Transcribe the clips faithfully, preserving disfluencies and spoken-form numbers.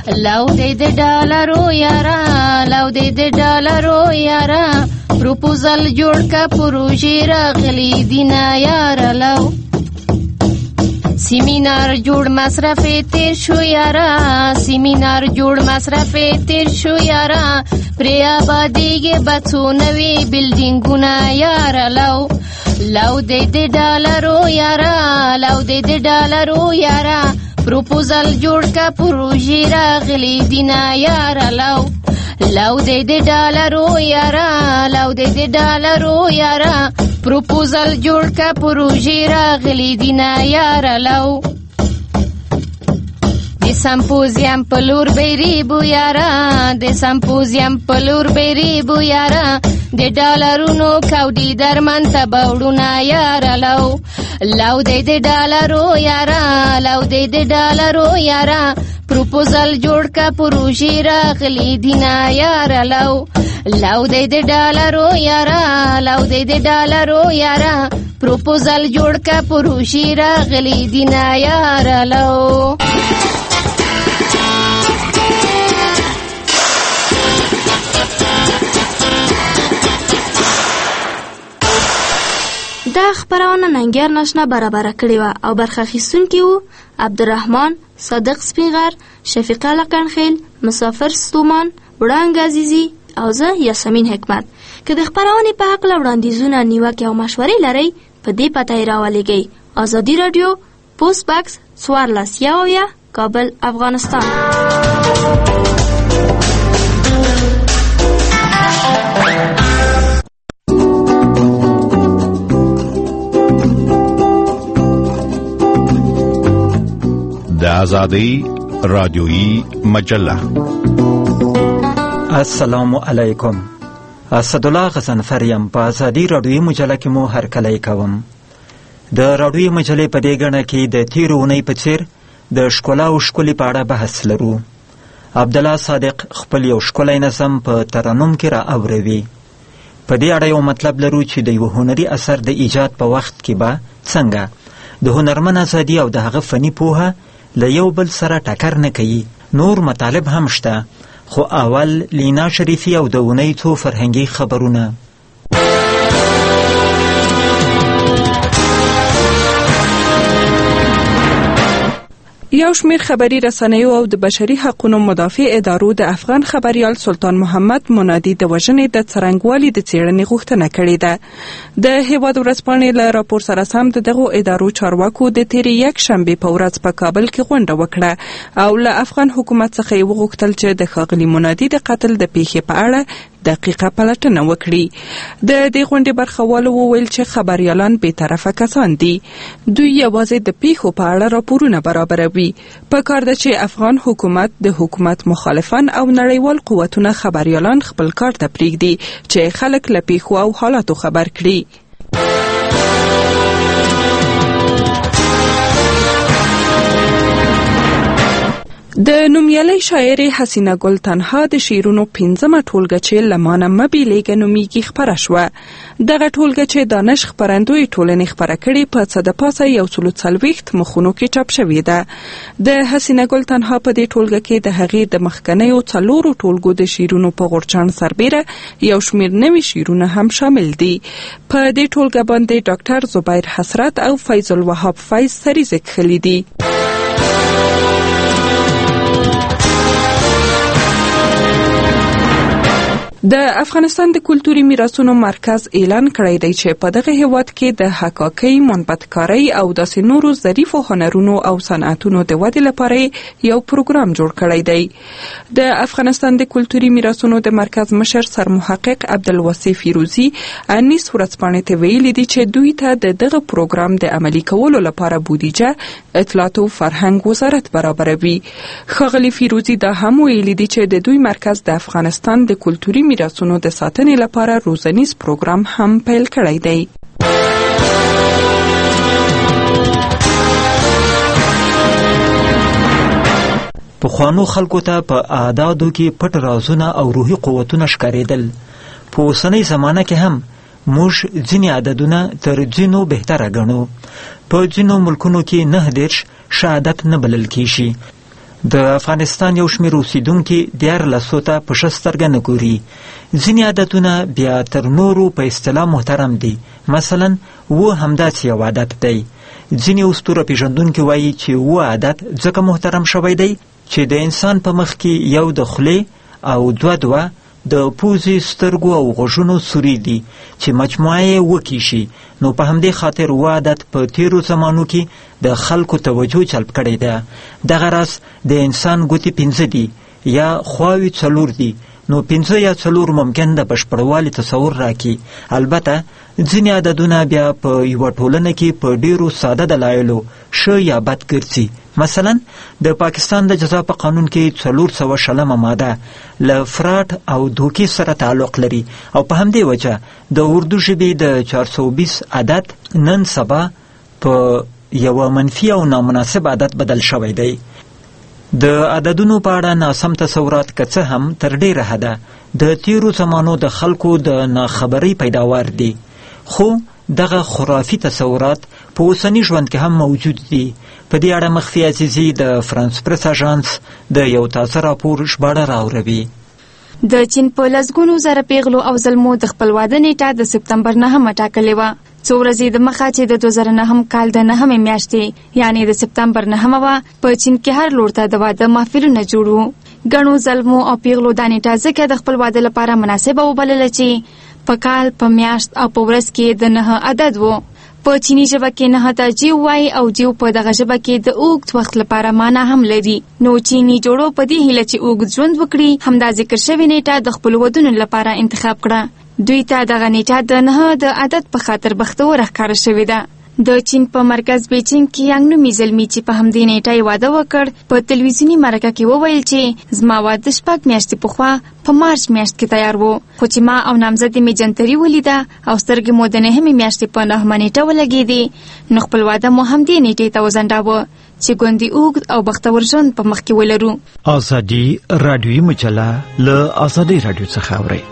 لو دې د ډالرو یارا لو دې د ډالرو یارا پروپوزل جوړ کا پروژې راغلي دینا یارا لو سیمینار جوړ مصرف تیر شو یارا سیمینار جوړ مصرف تیر شو یارا پرې آبادیږي بڅو نوي بلډینګونه یارا لو لو دې د ډالرو یارا لو دې د ډالرو یارا پروپوزل جوړ کا پروژې راغلي دینا یارا لو لو دې د ډالرو یارا لو دې د ډالرو یارا پروپوزل جوړ کا پروژې راغلي دینا یارا لو د سمپوزیم په لور بیری بو یارا د سمپوزیم په لور بیری بو یارا د ډالرونو کوډي درمن ته بوړونه یارا لو لو دې د ډالرو یارا لو دې د ډالرو یارا پروپوزل جوړ کا پروژې راغلي دینا یارا لو لو دې د ډالرو یارا لو دې د ډالرو یارا پروپوزل جوړ کا پروژې راغلي دینا یارا لو دا خبرونه ننګر ناشنا برابر کړی و او برخه اخیستونکي وو عبدالرحمن صادق سپینغر شفیقه لقنخیل مسافر ستومان وړانګ عزیزي او زه یاسمین حکمت. که د خبرونې په حق وړاندیزونه نیوکې او مشورې لرئ په دې پته یې راولېږئ. ازادي راډیو پوسټ باکس څوارلس یوویه کابل افغانستان. د آزادۍ رادیویی مجله. السلام علیکم. اسدالله غضنفر یم. په آزادۍ رادیویی مجله کې مو هرکلی کوم. د رادیویی مجلې په دې ګڼه کې د تېرې اونۍ په څېر د ښکلا او ښکلي په اړه بحث لرو. عبدالله صادق خپل یو ښکلی نظم په ترنم کې را اوروي. په دې اړه یو مطلب لرو چې د یو هنري اثر د ایجاد په وخت کې به څنګه د هنرمن ازادي او د هغه فني پوهه له یو بل سره ټکر نه کوي. نور مطالب هم شته، خو اول لینا شریفی او د اونۍ څو فرهنګي خبرونه. یو شمیر خبري رسنیو او د بشري حقوقو مدافع ادارو د افغان خبريال سلطان محمد منادي د وژنې د څرنګوالي د څېړنې غوښتنه کړې ده. د هیواد ورځپاڼې له راپور سره سم د دغو ادارو چارواکو د تېرې یک شنبې په ورځ په کابل کې غونډه وکړه او له افغان حکومت څخه یې وغوښتل چې د ښاغلي منادي د قتل د پیښې په اړه دقیقه پلټنه وکړي. د دې غونډې برخوالو وویل چې خبريالان بې طرفه کسان دي. دوی یوازې د پیښو په اړه راپورونه برابروي. په کار ده چې افغان حکومت د حکومت مخالفان او نړیوال قوتونه خبريالان خپل کار ته پرېږدي چې خلک له پیښو او حالاتو خبر کړي. د نومیالۍ شاعرې حسینه ګل تنها د شعرونو پنځمه ټولګه چې له مانه مه بیلیږه نومیږي خپره شوه. دغه ټولګه چې دانش خپرندوی ټولنې خپره کړې په څه د پاسه یو سلو څلوېښت مخونو کې چاپ شوې ده. د حسینه ګل تنها په دې ټولګه کې د هغې د مخکنیو څلورو ټولګو د شعرونو په غورچاڼ سربیره یو شمېر نوي شعرونه هم شامل دي. په دې ټولګه باندې ډاکټر زبیر حسرت او فیض الوهاب فیض سریزه کښلي دي. د افغانستان د کلتوري میراثونو مرکز اعلان کړی دی چې په دغه هیواد کې د حکاکۍ، منبتکارۍ او داسې نورو ظریفو هنرونو او صنعتونو د ودې لپاره یو پروګرام جوړ کړی دی. د افغانستان د کلتوري میراثونو د مرکز مشر سرمحقق عبدالواسع فیروزي انیس ورځپاڼې ته ویلي دي چې دوی ته د دغه پروګرام د عملي کولو لپاره بودیجه اطلاعات او فرهنګ وزارت برابروي. ښاغلي فیروزي دا هم ویلي دي چې د دوی مرکز د افغانستان د کلتوري میراثونو د ساتنې لپاره روزنیز پروګرام هم پیل کړی دی. پخوانو خلکو ته په اعدادو کې پټ رازونه او روحي قوتونه ښکارېدل. په اوسنۍ زمانه کې هم موږ ځینې عددونه تر ځینو بهتره ګڼو. په ځینو ملکونو کې نه دېرش ښه عادت نه بلل کېږي. د افغانستان یو شمېر اوسیدونکي دیارلسو ته په ښه سترګه نه ګوري. ځینې عادتونه بیا تر نورو په اصطلاح محترم دي. مثلا و همداسې یو عادت دی. ځینې اسطوره پېژندونکي وایي چې و عادت ځکه محترم شوی دی چې د انسان په مخ کې یو د خولې او دوه دوه د پوزې، سترګو او غوږونو سوري دي چې مجموعه یې وکی شي. نو په همدې خاطر و عادت په تیرو زمانو کې د خلکو توجه جلب کړی ده. دغه راز د انسان ګوتې پنځه دي یا خواوې څلور دي. نو پنځه یا څلور ممکن د بشپړوالي تصور راکړي. البته ځینې عددونه بیا په یوه ټولنه کې په ډیرو ساده دلایلو ښه یا بد ګرځي. مثلا د پاکستان د جزا په قانون کې څلور سوه شلمه ماده له فراډ او دوکې سره تعلق لري او په همدې وجه د اردو ژبې د چار سوه بیس عدد نن سبا په یوه منفي او نامناسب عدد بدل شوی دی. د عددونو په اړه ناسم تصورات که څه هم تر ډیره حده د تیرو زمانو د خلکو د ناخبرۍ پیداوار دي، خو دغه خرافي تصورات په اوسني ژوند کې هم موجود دي. په دې اړه مخفي عزیزي د فرانس پرس اژانس د یو تازه راپور ژباړه راوروي. د چین په لسګونو زره پیغلو او زلمو د خپل واده نیټه د سپتمبر نهمه ټاکلې وه. څو ورځې د مخه چې د دوه زره نهم کال د نهمې میاشتې یعنې د سپتمبر نهمه وه، په چین کې هر لور ته د واده محفلونه جوړ وو. ګڼو زلمو او پیغلو دا نیټه ځکه د خپل واده لپاره مناسبه وبلله چې په کال، په میاشت او په ورځ کې د نهه عدد و. په چینی ژبه کې نهه ته جیو وایي او جیو په دغه ژبه کې د اوږد وخت لپاره معنا هم لري. نو چینی جوړو په دې هیله چې اوږد ژوند وکړي همدا ذکر شوې نیټه د خپلو ودونو لپاره انتخاب کړه. دوی ته دغه نیټه د نهه د عدد په خاطر بختوره ښکاره شوې ده. د چین په مرکز بیجینګ کې یانګ نومي زلمي چې په همدې نیټه یې واده وکړ په تلویزیوني مرکه کې وویل چې زما واده شپږ میاشتې پخوا په مارچ میاشت کې تیار و، خو چې ما او نامزدې مې جنتري ولیده او سترګې مو د نهمې میاشتې په نهمه نیټه ولګېدې، نو خپل واده مو همدې نیټې ته وځنډاوه چې ګوندې اوږد او بختور ژوند په مخ کې ولرو. ازادي راډیویي مجله له ازادي راډیو څخه اورئ.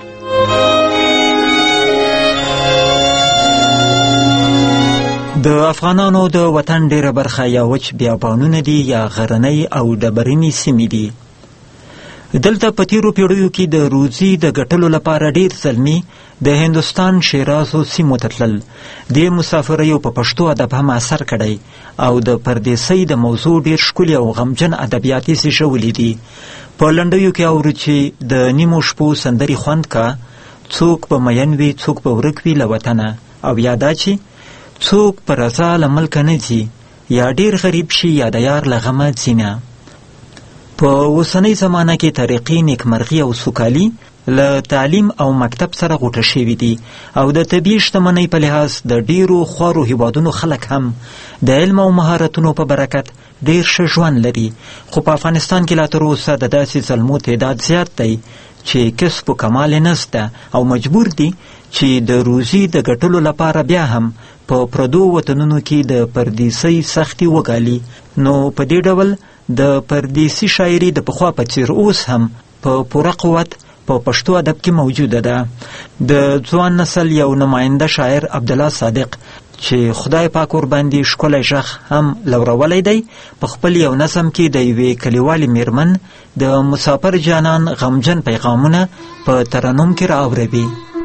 د افغانانو د وطن ډیره برخه یا وچ بیابانونه دي یا غرنۍ او ډبرینې سیمې دي. دلته په تیرو پیړیو کې د روزي د ګټلو لپاره ډیر زلمي د هندوستان شیرازو سیمو ته تلل. دې مسافریو په پښتو ادب هم اثر کړی او د پردیسۍ د موضوع ډیر ښکلي او غمجن ادبیات یې زیږولي دي. په لنډیو کې اورو چې د نیمو شپو سندرې خوند کا، څوک به مین وي څوک به ورک وي له وطنه، او یا دا چې څوک په رضا له ملکه نه ځي یا ډیر غریب شي یا د یار له غمه ځي نه. په اوسنۍ زمانه کې طریقې نیکمرغي او سوکالي له تعلیم او مکتب سره غوټه شوي دي او د طبیعي شتمنۍ په لحاظ د ډیرو خوارو هیوادونو خلک هم د علم او مهارتونو په برکت ډیر ښه ژوند لري. خو په افغانستان کې لا تر اوسه د داسې زلمو تعداد زیات دی چې کسب و کمال یې نشته او مجبور دي چې د روزي د ګټلو لپاره بیا هم په پردو وطنونو کې د پردیسۍ سختي وګالي. نو په دې ډول د پردیسي شاعري د پخوا په څیر اوس هم په پوره قوت په پښتو ادب کې موجوده ده. د ځوان نسل یو نماینده شاعر عبدالله صادق چې خدای پاک ورباندې ښکلی غږ هم لورولی دی، په خپل یو نظم کې د یوې کلیوالې میرمن د مسافر جانان غمجن پیغامونه په ترنم کې راوروي.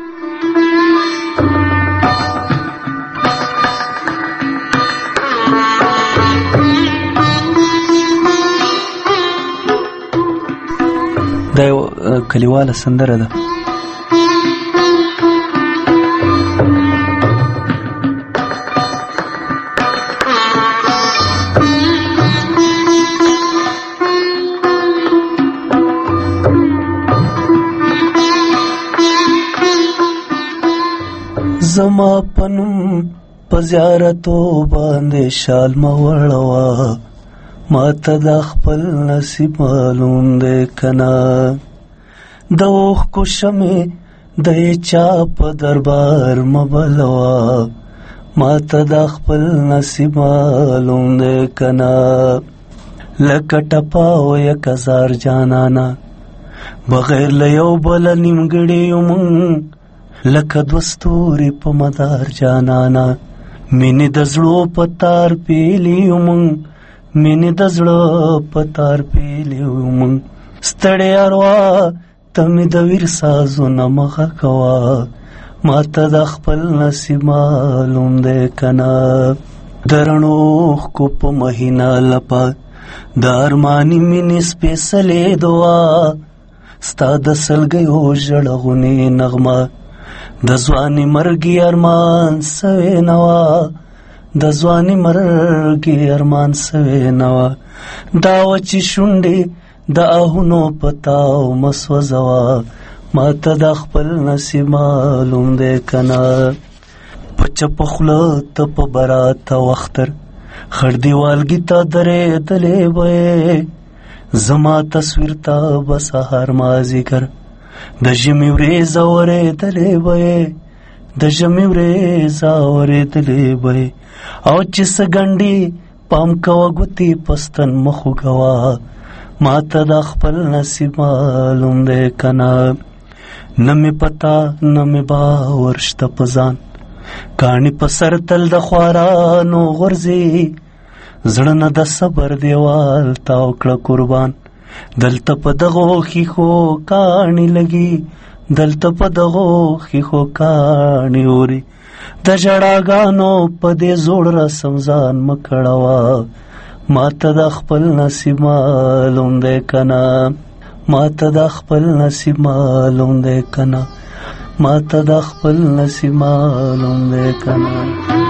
دا یو کلیواله سندره ده. زما پنم په زیارتو باندې شال موړوا، ما ته د خپل نصیب معلوم دی کنا، د اوښکو شمې د چا په دربار مبلوا، ما ته د خپل نصیب معلوم دی کنا، لکه ټپه و یک هزار جانانا بغیر له یو بله نیمګړي یو مونږ، لکه دوه ستوري په مدار جانانا مینې د زړو په تار پیلي یو مونږ، مینې د زړه په تار پیلې مونږ ستړې اروا ته مې د ویر سازونه مخه کوه ما ته د خپل نصیب معلوم دی کنه د رڼو اوښکو په مهینه لپه د ارماني مینې سپېڅلې دعا ستا د سلګیو ژړغونې نغمه د ځواني مرګي ارمان سوې نه وه د ځواني مرګي ارمان سوې نه وه دا وچې شونډې د آهونو په تاو مه سوځوه ما ته د خپل نصیب معلوم دی کنه په چپه خوله ته په براته وختر خړ دیوالګي ته درېدلې به یې زما تصویر ته به سهار مازدیګر د ژمي وریځه اورېدلې به یې د ژمي وریځه اورېدلې به یې او چې څه ګنډي پام کوه ګوتې پستن مه خوږوه ما ته د خپل نصیب معلوم دی کنه نه مې پتا نه مې باور شته په ځان کاڼي په سر تل د خوارانو غورځي زړه نه د صبر دیوال تاو کړه قربان دلته په دغو ښیښو کاڼي لګي دلته په دغو ښیښو کاڼي اوري د ژړاګانو په دې زوړ رسم ځان مه کړوه ما ته د خپل نصیب معلوم دی کنه ما ته د خپل نصیب معلوم دی کنه ما ته د خپل نصیب معلوم دی کنه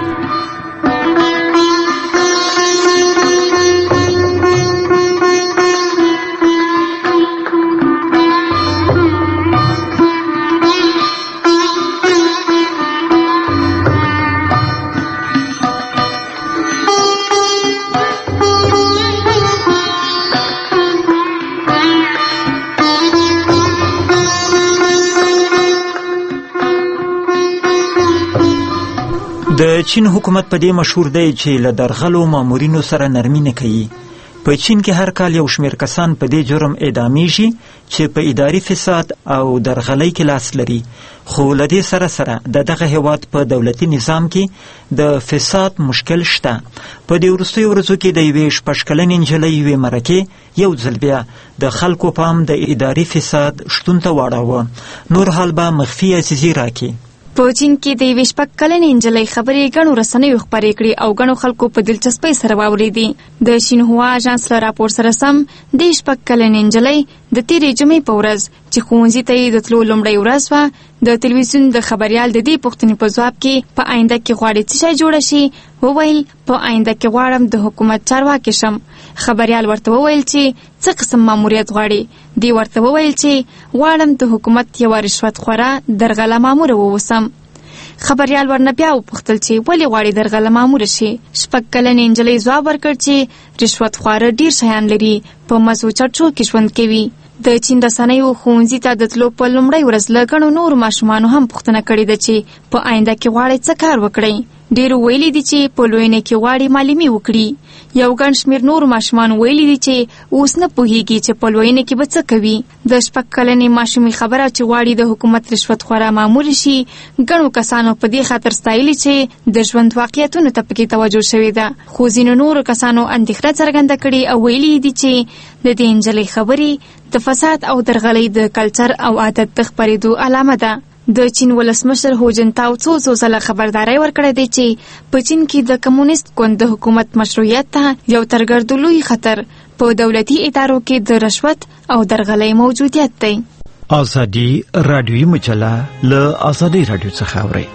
د چین حکومت په دې مشهور دی چې له درغلو مامورینو سره نرمي نه کوي. په چین کې هر کال یو شمېر کسان په دې جرم اعدامیږي چې په اداري فساد او درغلۍ کې لاس لري. خو له دې سره سره د دغه هیواد په دولتي نظام کې د فساد مشکل شته. په دې وروستیو ورځو کې د یوې شپږ کلنې نجلۍ یوې مرکې یو ځل بیا د خلکو پام د اداري فساد شتون ته واړاوه. نور حال به مخفي عزیزي راکړي. په چین کې د یوې شپږ کلنې نجلۍ خبرې ګڼو رسنیو خپرې کړې او ګڼو خلکو په دلچسپۍ سره واورېدې. د شینهوا اژانس له راپور سره سم د شپږ کلنې نجلۍ د تېرې جمعې په ورځ چې ښوونځي ته یې د تلو لومړۍ ورځ وه د تلویزیون د خبریال د دې پوښتنې په ځواب کې په آینده کې غواړې څه شی جوړه شي وویل په آینده کې غواړم د حکومت چارواکې شم. خبریال ورته وویل چې څه قسم ماموریت غواړي؟ دی ورته وویل چې غواړم د حکومت یوه رشوت خوره درغله ماموره ووسم. خبریال ورنه بیا وپوښتل چې ولې غواړي درغله ماموره شي؟ شپږ کلنې نجلۍ ځواب ورکړ چې رشوت خواره ډیر شیان لري په مزو چرچو کې ژوند کوي. د چین رسنیو ښوونځي ته د تلو په لومړۍ ورځ له ګڼو نورو ماشومانو هم پوښتنه کړې ده چې په آینده کې غواړئ څه کار وکړئ. ډېرو ویلي دي چې په لویینه کې غواړي معلمي وکړي. یو ګڼ شمېر نورو ماشومانو ویلي دي چې اوس نه پوهیږي چې په لویینه کې به څه کوي. د شپږ کلنې ماشومې خبره چې غواړي د حکومت رشوت خوره مامور شي ګڼو کسانو په دې خاطر ستایلي چې د ژوند واقعیتونو ته پکې توجه شوې ده. خو ځینو نورو کسانو اندېښنه څرګنده کړې او ویلي دي چې د دې نجلۍ خبرې د فساد او درغلۍ د کلچر او عادت د خپرېدو علامه ده. د چین ولسمشر هو جنتاو څو څو ځله خبرداری ورکړی دی چې په چین کې د کمونیست ګوند د حکومت مشروعیت ته یو ترګردو لوی خطر په دولتي ادارو کې د رشوت او درغلۍ موجودیت دی. ازادي رادیوي مجله له ازادي رادیو څخه اورئ.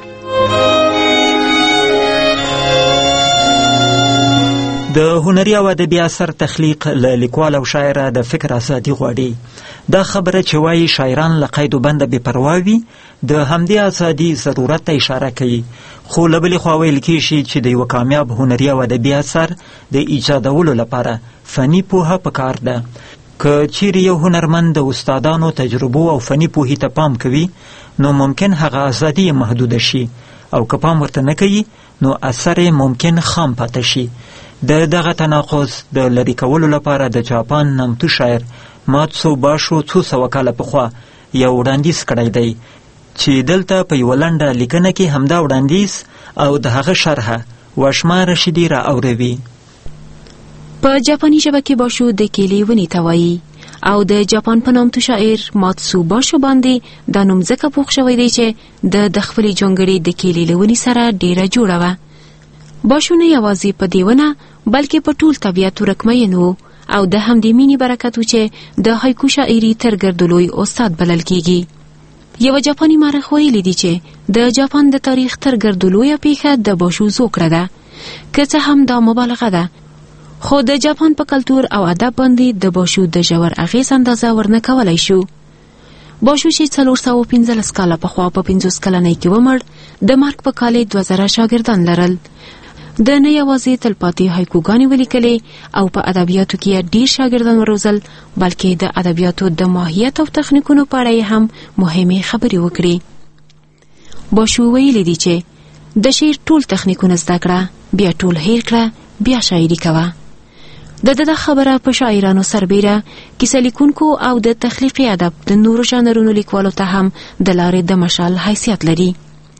د هنري او ادبي اثر تخلیق له لیکوال او شاعره د فکر ازادي غواړي. دا خبره چې وایي شاعران له قید و بنده بې پروا وي د همدې ازادي ضرورت ته اشاره کوي. خو له بلې خوا ویل کېږي چې د یوه کامیاب هنري او ادبي اثر د ایجادولو لپاره فني پوهه پکار ده. که چیرې یو هنرمند د استادانو تجربو او فني پوهې ته پام کوي نو ممکن هغه ازادي محدوده شي او که پام ورته نه کوي نو اثر ممکن خام پاته شي. د دغه تناقض د لرې کولو لپاره د جاپان نامتو شاعر ماتسو باشو څو سوه کاله پخوا یو وړاندیز کړی دی چې دلته په یوه لنډه لیکنه کې همدا وړاندیز او د هغه شرحه وشما رشیدي را اوروي. په جاپاني ژبه کې باشو د کیلې ونې ته وایي او د جاپان په نامتو شاعر ماتسو باشو باندې دا نوم ځکه پوښ شوی دی چې د د خپلې جونګړې د کیلې له ونې سره ډیره جوړه وه. باشو نه یوازې په دې ونه بلکې په ټول طبیعت ورکمین و او د همدې مینې برکت و چې د هایکو شاعري تر ګردو لوی استاد بلل کیږي. یو جاپاني مورخ ویلي دی چې د جاپان د تاریخ تر ګردو لویه پیښه د باشو زوکړه ده، که څه هم دا مبالغه ده، خو د جاپان په کلتور او ادب باندې د باشو د ژور اغیز اندازه ورنه کولای شو. باشو چې څلور سوه پنځلس کاله پخوا په پنځوس کلنۍ کې ومړ، د مرګ په کال یې دوه زره شاګردان لرل. د نه یوازې تلپاتې هایکوګانې ولیکلې او په ادبیاتو کې یې ډیر شاګردان وروزل، بلکې د ادبیاتو د ماهیت او تخنیکونو په اړه یې هم مهمې خبرې وکړې. باشو ویلي دی چې د شعر ټول تخنیکونه زده کړه، بیا ټول هیر کړه، بیا شاعري کوه. د دغه خبره په شاعرانو سربیره، کیسه لیکونکو او د تخلیقي ادب د نورو ژانرونو لیکوالو ته هم د لارې د مشال حیثیت لري.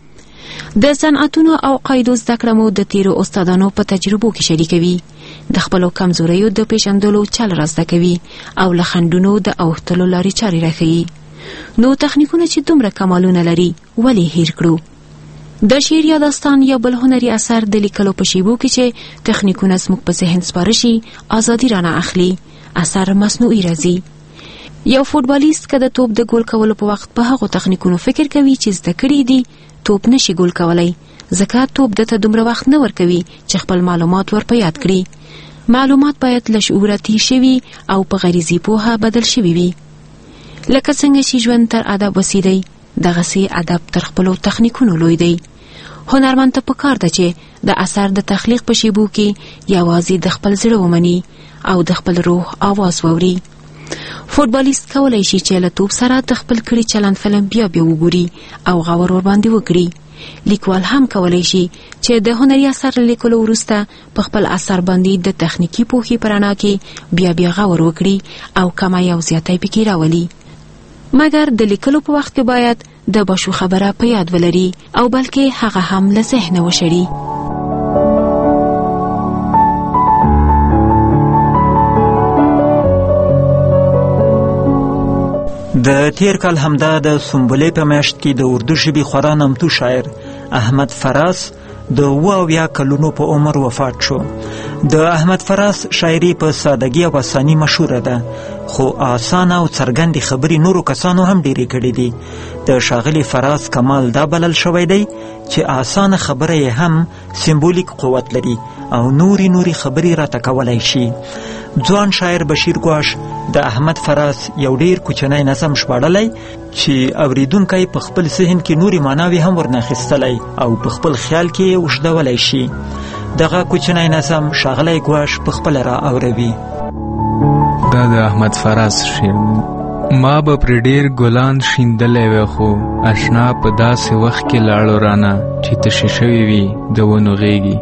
د صنعتونو او قاعدو زده کړه مو د تیرو استادانو په تجربو کې شریکوي، د خپلو کمزوریو د پیژندلو چل را زده کوي او له خنډونو د اوښتلو لارې چارې راښیي. نو تخنیکونه چې دومره کمالونه لري ولې هیر کړو؟ د شعر یا داستان یا بل هنري اثر د لیکلو په شیبو کې چې تخنیکونه زموږ په ذهن سپاره شي، ازادي رانه اخلي، اثر مصنوعي راځي. یو فوټبالیست که د توپ د ګول کولو په وخت په هغو تخنیکونو فکر کوي چې زده کړي دي، توپ نشي ګول کولی، ځکه توپ دته دومره وخت نه ورکوي چې خپل معلومات ور په یاد کړي. معلومات باید له شعوره تیر شوي او په غریزي پوهه بدل شوي وي. لکه څنګه چې ژوند تر ادب وسیع دی، دغسې ادب تر خپلو تخنیکونو لوی دی. هنرمند ته پکار ده چې د اثر د تخلیق په شیبو کې یوازې د خپل زړه ومني او د خپل روح آواز ووري. فوټبالیست کولی شي چې له توپ سره د خپل کړي چلند فلم بیا بیا وګوري او غور ور باندې وکړي. لیکوال هم کولی شي چې د هنري اثر لیکلو وروسته په خپل اثر باندې د تخنیکي پوهې په رڼا کې بیا بیا غور وکړي او کمی او زیاتی پکې راولي. مګر د لیکلو په وخت کې باید د باشو خبره په یاد ولري او بلکې هغه هم له ذهنه وشړي. د تیر کال همدا د سنبلې په میاشت کې د اردو ژبې خورا نامتو شاعر احمد فراز د اوه اویا کلونو په عمر وفات شو. د احمد فراز شاعري په سادګي او اساني مشهوره ده، خو آسانه او څرګندې خبرې نورو کسانو هم ډېرې کړي دي. د ښاغلي فراز کمال دا بلل شوی دی چې آسانه خبره یې هم سمبولیک قوت لري او نوري نوري خبرې راته کولی شي. ځوان شاعر بشیر ګواش د احمد فراز یو ډیر کوچنی نظم ژباړلی چې اوریدونکی په خپل ذهن کې نوري معناوې هم ورناخیستلی او په خپل خیال کې یې اوږدولی شي. دغه کوچنی نظم ښاغلی ګواش په خپله را اوروي. دا د احمد فراز شعر ما به پرې ډېر ګلان شیندلی وی، خو اشنا په داسې وخت کې لاړو رانه چې تشې شوي وي د ونو غیږي.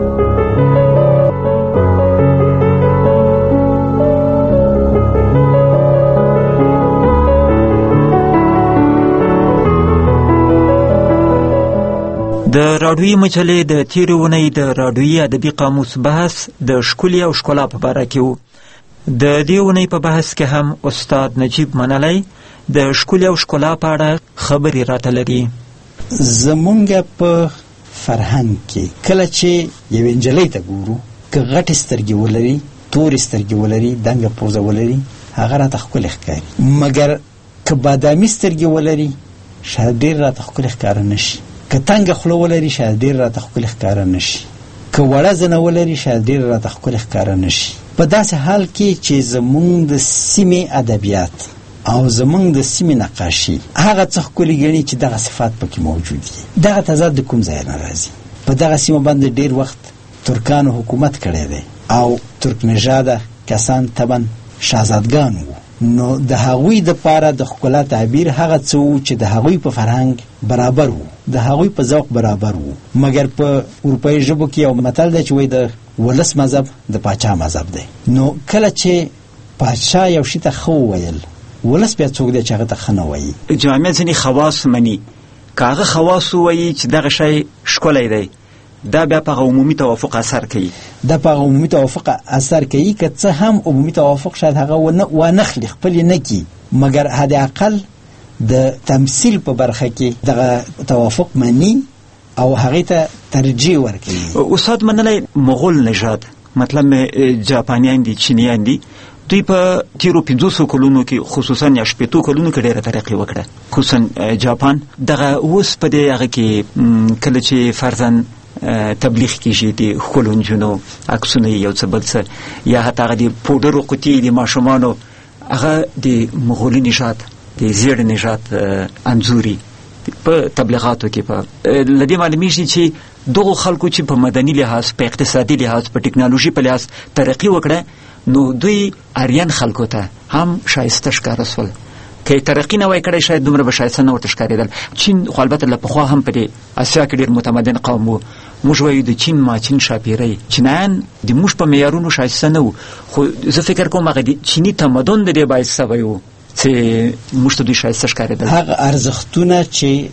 د راډیویي مجلې د تیرې اونۍ د راډیویي ادبي قاموس بحث د ښکلي او ښکلا په باره کې و. د دې اونۍ په بحث کې هم استاد نجیب منلی د ښکلي او ښکلا په اړه خبرې راته لري. زمونږ په فرهنګ کې کله چې یوې نجلۍ ته ګورو، که غټې سترګې ولري، تورې سترګې ولري، دنګه پوزه ولري، هغه راته ښکلې ښکاري. مګر که بادامي سترګې ولري شاید ډېر راته ښکلې ښکاره نه شي. که تنګه خوله ولري شاید ډېر راته ښکلې ښکاره نه شي. که وړه زنه ولري شاید ډېر راته ښکلې ښکاره نه شي. په داسې حال کې چې زمونږ د سیمې ادبیات او زمونږ د سیمې نقاشي هغه څه ښکلي ګڼي چې دغه صفات پکې موجود دي. دغه تضاد د کوم ځای نه راځي؟ په دغه سیمه باندې ډېر وخت ترکانو حکومت کړی دی او ترک نژاده کسان طبعا شهزادګان وو، نو د هغوی د پاره د ښکلا تعبیر هغه څه وو چې د هغوی په فرهنګ برابر وو، د هغوی په ذوق برابر وو. مګر په اروپایي ژبو کې یو متل دی چې وایي د ولس مذهب د پاچا مذهب دی. نو کله چې پاچا یو شي ته ښه وویل، ولس بیا څوک دی چې هغه ته ښه نه وایي. جامع ځینې خواص مني، که هغه خواص ووایي چې دغه شی ښکلی دی، دا بیا په عمومي توافق اثر کوي دا په عمومي توافق اثر کوي که څه هم عمومي توافق شاید هغه ونه ونخلي خپل نه کی مګر حد اقل د تمثيل په برخه کې دغه توافق مني او هغه ته ترجیح ورکوي. استاد منلای مغول نژاد مطلب جاپانیان دي چینیان دي دوی په تیرو پنځوسو کلونو کې خصوصا یا شپېتو کلونو کې ډېره ترقي وکړه خصوصا جاپان دغه اوس په دې هغه کې کله چې فرضاً تبلیغ کیږي د ښکلو نجونو عکسونه یو څه بل څه یا حتی هغه د پوډرو قطۍ د ماشومانو هغه د مغولي نژاد د زیړ نژاد انځوري په تبلیغاتو کې په لدې معلومیږي چې دغه خلکو چې په مدني لحاظ په اقتصادي لحاظ په ټکنالوژي په لحاظ ترقي وکړه نو دوی اریان خلکو ته هم شایسته ښکاره سول که ترقی نه وای کړی شاید دومره به شایسته نه ورته ښکارېدل. چین خو البته له پخوا هم په دې اسیا کې ډېر متمدن قوم و موږ وایو د چین ماچین شاپیرۍ چینایان د موږ په معیارونو شایسته نه و خو زه فکر کوم هغه د چیني تمدن د دې باعث سوی و چې موږ ته دوی شایسته ښکارېدل. هغه ارزښتونه چې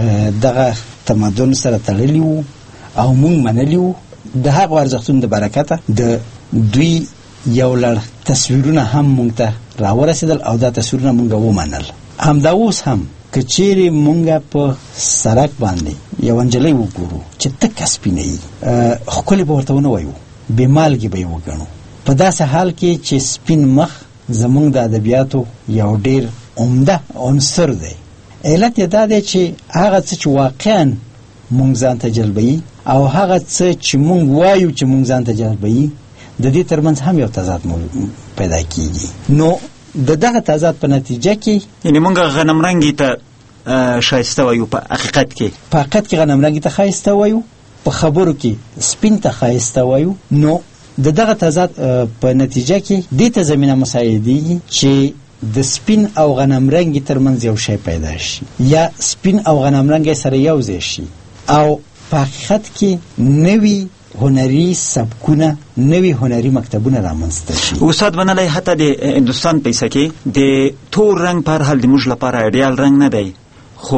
دغه تمدن سره تړلي وو او موږ منلي وو د هغو ارزښتونو د برکته د دوی یو لړ تصویرونه هم مونږ ته راورسېدل او دا تصویرونه مونږ ومنل. همدا اوس هم که چیرې مونږ په سړک باندې یو نجلۍ وګورو چې تکه سپینه وي ښکلې به ورته ونه وایو بې مالګې به یې وګڼو په داسې حال کې چې سپین مخ زمونږ د ادبیاتو یو ډېر عمده عنصر دی. علت یې دا دی چې هغه څه چې واقعا مونږ ځان ته جلبوي او هغه څه چې مونږ وایو چې مونږ ځان ته جلبوي د دې ترمنځ هم یو تضاد پیدا کیږي. نو د دغه تضاد په نتیجه کې یعنی مونږ غنمرنګي ته شایسته وایو په حقیقت کې په حقیقت کې غنمرنګي ته ښایسته وایو په خبرو کې سپین ته ښایسته وایو. نو د دغه تضاد په نتیجه کې دې ته زمینه مساعدېږي چې د سپین او غنمرنګي ترمنځ یو شی پیدا شي یا سپین او غنمرنګي سره یو ځای شي او په حقیقت کې نوي هنري سبکونه نوي هنري مکتبونه رامنځته شي. استاد منلای حتی د هندوستان په حصه کې د تور رنګ په هر حال د موږ لپاره ایډیال رنګ نه دی خو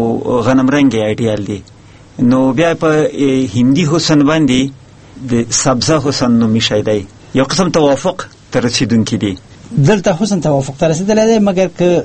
غنم رنګ ایډیال دی. نو بیا په هندي حسن باندې د سبزه حسن نومي شی دی یو قسم توافق ته رسیدونکی دی. دلته حسن توافق ته رسیدلی دی مګر که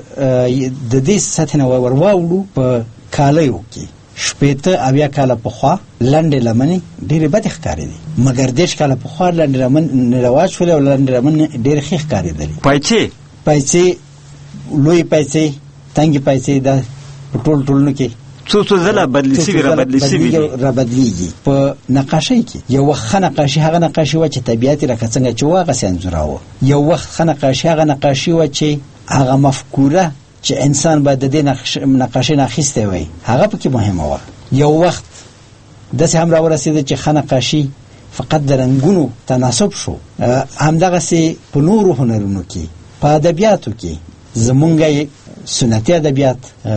د دې سطحې نه ور واوړو په کالیو کې شپېته اویا کاله پخوا لنډې لمنې ډېرې بدې ښکارېدې مګر دېرش کاله پخوا لنډې لمن رواج شولې او لنډې لمن ډېرې ښې ښکارېدلې. پایڅې پایڅې لویې پایڅې تنګې پایڅې دا په ټول ټولنو کې څو څو ځله بدلې سوي را بدلې سوي دي را بدلېږي. په نقاشۍ کې یو وخت ښه نقاشي هغه نقاشي وه چې طبیعت یې لکه څنګه چې وه هغسې انځوراوه. یو وخت ښه نقاشي هغه نقاشي وه چې هغه مفکوره چې انسان باید د دې نقاشۍ نه اخیستی وای هغه پکې مهمه وه. یو وخت داسې هم راورسېده چې ښه نقاشي فقط د رنګونو تناسب شو. همدغسې په نورو هنرونو کې په ادبیاتو کې زمونږ سنتي ادبیات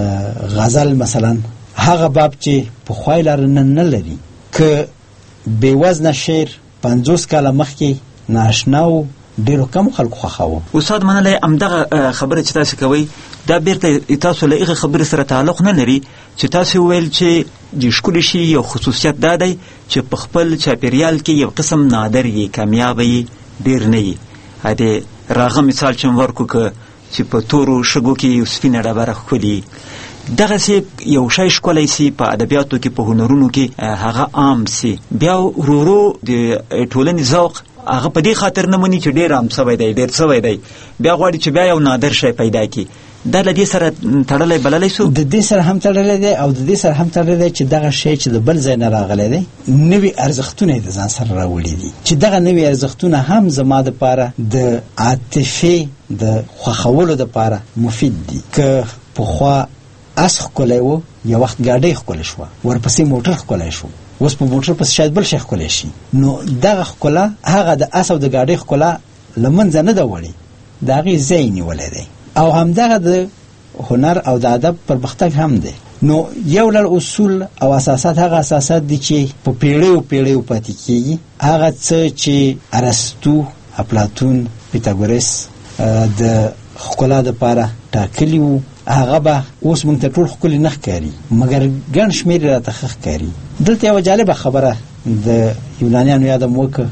غزل مثلا هغه باب چې پخوای لاره نن نه لري که بې وزنه شعر پنځوس کاله مخکې نااشنا و ډېرو کمو خلکو خوښاوه. استاد منلی همدغه خبره چې تاسې کوئ دا بیرته تاسو له هغې خبرې سره تعلق نه لري چې تاسې وویل چې د ښکلي شي یو خصوصیت دا دی چې په خپل چاپېریال کې یو قسم نادر یي کامیابه یي ډېر نه یي. د راغه مثال چې م ورکړو که چې په تورو شګو کې یو سپینه ډبره ښکلي دغسې یو شی ښکلی سي په ادبیاتو کې په هنرونو کې هغه عام سي بیا ورو ورو د ټولنې ذوق هغه په دې خاطر نه مني چې ډېر عام سوی دی ډېر سوی دی بیا غواړي چې بیا یو نادر شی پیدا کړي. دا له دې سره تړلی بللی سو د دې سره هم تړلی دی او د دې سره هم تړلی دی چې دغه شی چې د بل ځای نه راغلی دی نوي ارزښتونه یې د ځان سره راوړي دي چې دغه نوي ارزښتونه هم زما دپاره د عاطفې د خوښولو دپاره مفید دي. که پخوا اس ښکلی و یو وخت ګاډۍ ښکلی شوه ورپسې موټر ښکلی شو اوس په موټر پسې شاید بل شی ښکلی شي. نو دغه ښکلا هغه د اس او د ګاډۍ ښکلا له منځه نه ده وړې د هغې ځای نیولی دی او همدغه د هنر او د ادب پرمختګ هم دی. نو یو لړ اصول او اساسات هغه اساسات دي چې په پیړیو پیړیو پاتې کېږي. هغه څه چې ارسطو افلاطون پیتاګورس د ښکلا دپاره ټاکلي وو هغه به اوس موږ ته ټول ښکلي نه ښکاري مګر ګڼ شمېر یې راته ښه ښکاري. دلته یوه جالبه خبره د یونانیانو یادم وکړه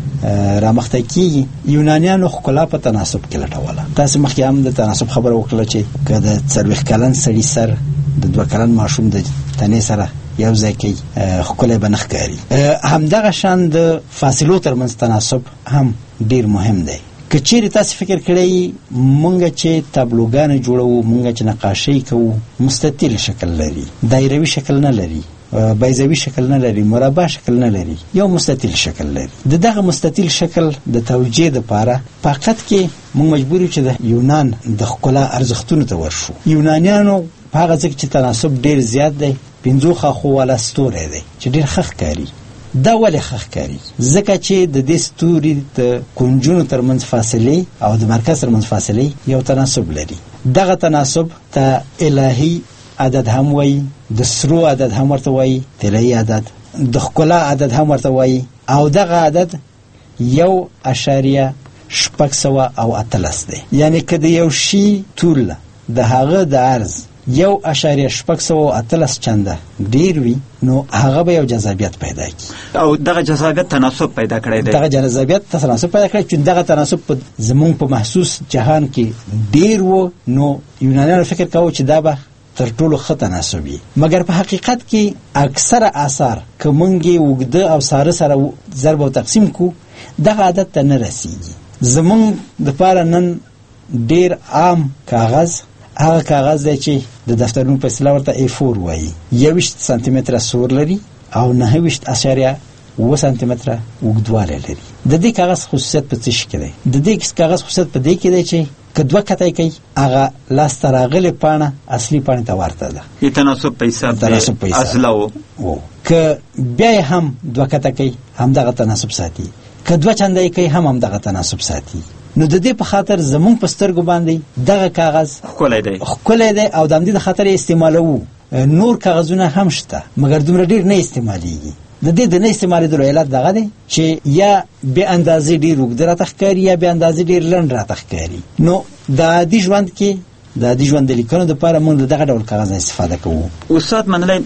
رامخته کیږي. یونانیانو ښکلا په تناسب کې لټوله. تاسو مخکې هم د تناسب خبره وکړه چې که د څلوېښت کلن سړي سر د دوه کلن ماشوم د تنې سره یو ځای کوي ښکلی به نه ښکاري. همدغه شان د فاصلو ترمنځ تناسب هم ډیر مهم دی. که چیرې تاسو فکر کړئ مونږ چې تابلوګانې جوړوو، مونږ چې نقاشۍ کوو، مستطیل شکل لري، دایروي شکل نه لري، بیضوي شکل نه لري، مربع شکل نه لري، یو مستطیل شکل لري. د دغه مستطیل شکل د توجیه دپاره فقط کې مونږ مجبور یو چې د یونان د ښکلا ارزښتونو ته ورشو. یونانیانو په هغه ځای کې چې تناسب ډیر زیات دی، پنځو خاښو والا ستوری دی چې ډیر ښه ښکاري. دا ولې ښه ښکاري؟ ځکه چې د دې ستوري د کونجونو ترمنځ فاصلې او د مرکز ترمنځ فاصلې یو تناسب لري. دغه تناسب ته الهي عدد هم وایي، د سرو عدد هم ورته وایي، طلایي عدد، د ښکلا عدد هم ورته وایي، او دغه عدد یو اشاریه شپږ سوه او اتلس دی. یعنی که د یو شي طول د هغه د عرض یو اشاریه شپږ سوه او اتلس چنده ډیر وي، نو هغه به یو جذابیت پیدا کړي، او دغه جذابیت تناسب پیدا کړی دی. دغه جذابیت تناسب پیدا کړی چې دغه تناسب په زمونږ په محسوس جهان کې ډیر و، نو یونانیانو فکر کاوه چې دا به تر ټولو ښه تناسب وي. مګر په حقیقت کې اکثره آثار که موږ یې اوږده او ساره سره ضرب او تقسیم کو، دغه عادت ته نه رسیږي. زمونږ دپاره نن ډیر عام کاغذ هغه کاغذ دی چې د دفترونو په اصطلاح ورته ای فور وایي، یوویشت سانتي متره سور لري او نهه ویشت اشاریه اووه سانتي متره اوږدوالی لري. د دې کاغذ خصوصیت په څه شي کې دی؟ د دې کاغذ خصوصیت په دې کې دی چې که دوه کتای کوي هغه لاسته راغلې پاڼه اصلي پاڼې ته ورته ده. د تناسب په حساب د اصله و. که بیا یې هم دوه کته کوي همدغه تناسب ساتي، که دوه چنده یې کوي هم همدغه تناسب ساتي. نو د دې په خاطر زمونږ په سترګو باندې دغه کاغذ ښکلی دی ښکلی دی او د همدې د خاطر یې استعمالوو. نور کاغذونه هم شته مګر دومره ډېر نه استعمالیږي. د دې د نه استعمالېدلو علت دغه دی چې یا بې اندازې ډېر اوږده راته ښکاري یا بې اندازې ډېر لنډ راته ښکاري. نو د عادي ژوند کې د عادي ژوند د لیکنو دپاره موږ د دغه ډول کاغذ استفاده کوو. استاد منلی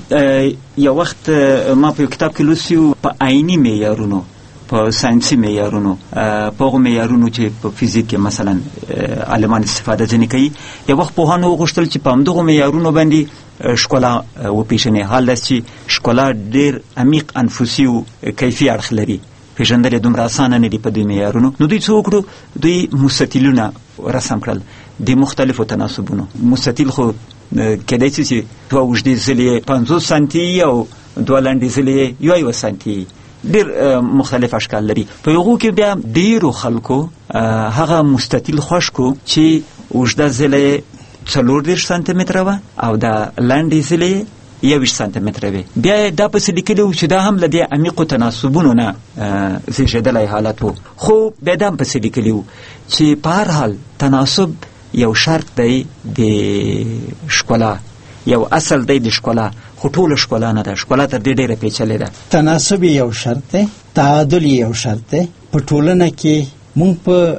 یو وخت ما په یو کتاب کې لوستي وو په عیني معیارونو، په ساینسي معیارونو، په هغو معیارونو چې په فزیک کې مثلا عالمان استفاده ځینې کوي، یو وخت پوهانو وغوښتل چې په همدغو معیارونو باندې ښکلا وپېژني. حال داس چې ښکلا ډېر عمیق انفسي او کیفي اړخ لري، پېژندل یې دومره اسانه نه دي په دوی معیارونو. نو دوی څه وکړو؟ دوی مستطیلونه رسم کړل د مختلفو تناسبونو. مستطیل خو کېدای شي چې دوه اوږدې ځلې پنځوس سانتي او دوه لنډې ځلې یو یو سانتي، ډېر مختلف اشکال لري. په هغو کې بیا ډېرو خلکو هغه مستطیل خوښ کو چې اوږده ځله څلور دېرش سانتي متره وه او د لنډې ځلې یوویشت سانتي متره وې. بیا یې دا پسې لیکلي وو چې دا هم له دې عمیقو تناسبونو نه زېږېدلی حالت و. خو بیا دا هم پسې لیکلي وو چې په هر حال تناسب یو شرط دی د ښکلا، یو اصل دی د ښکلا، خو ټوله ښکلا نه ده. ښکلا تر دې ډېره پیچلې ده. تناسب یو شرط دی، تعادل یو شرط دی. په ټولنه کې مونږ په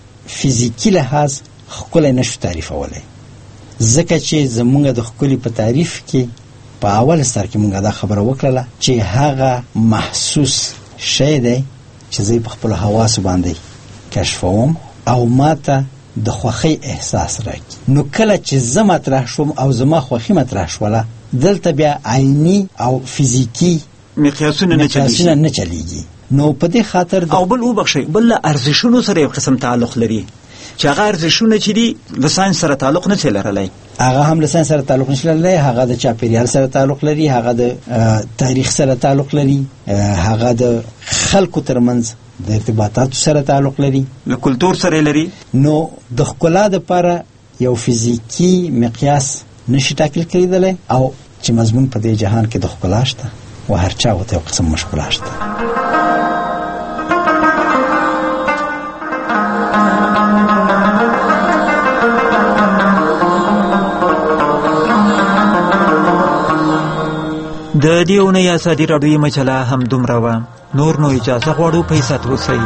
فزیکي لحاظ ښکلی نشو تعریفولی، ځکه چې زمونږ د ښکلي په تعریف کې په اول سر کې مونږ دا خبره وکړله چې هغه محسوس شی دی چې زه په خپلو حواسو باندې کشفوم او ما ته د خوښۍ احساس راکړي. نو کله چې زه مطرح شوم او زما خوښي مطرح شوله، دلته بیا عیني او فزیکي مقیاسونه نه چلیږي. نو په دې خاطر او بل وبخښئ، بل له ارزښونو سره یو قسم تعلق لري چې هغه ارزښونه چې دي له ساینس سره تعلق نه شي لرلی. هغه هم له ساینس سره تعلق نشي لرلی، هغه د چاپېریال سره تعلق لري، هغه د تاریخ سره تعلق لري، هغه د خلکو ترمنځ د ارتباطاتو سره تعلق لري، له کلتور سره لري. نو د ښکلا دپاره یو فزیکي مقیاس نشي ټاکل کېدلی او چې مضمون په دې جهان کې د ښکلا شته و هر چا ورته یو قسم مشغولا شته. د دې اونۍ ازادي راډیویي مجله هم دومره وه. نور نو اجازه غواړو په عزت اوسئ.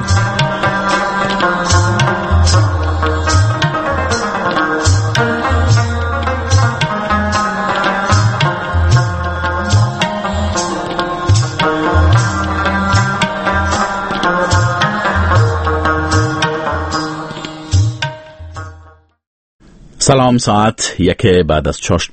سلام، ساعت یک بعد از چاشت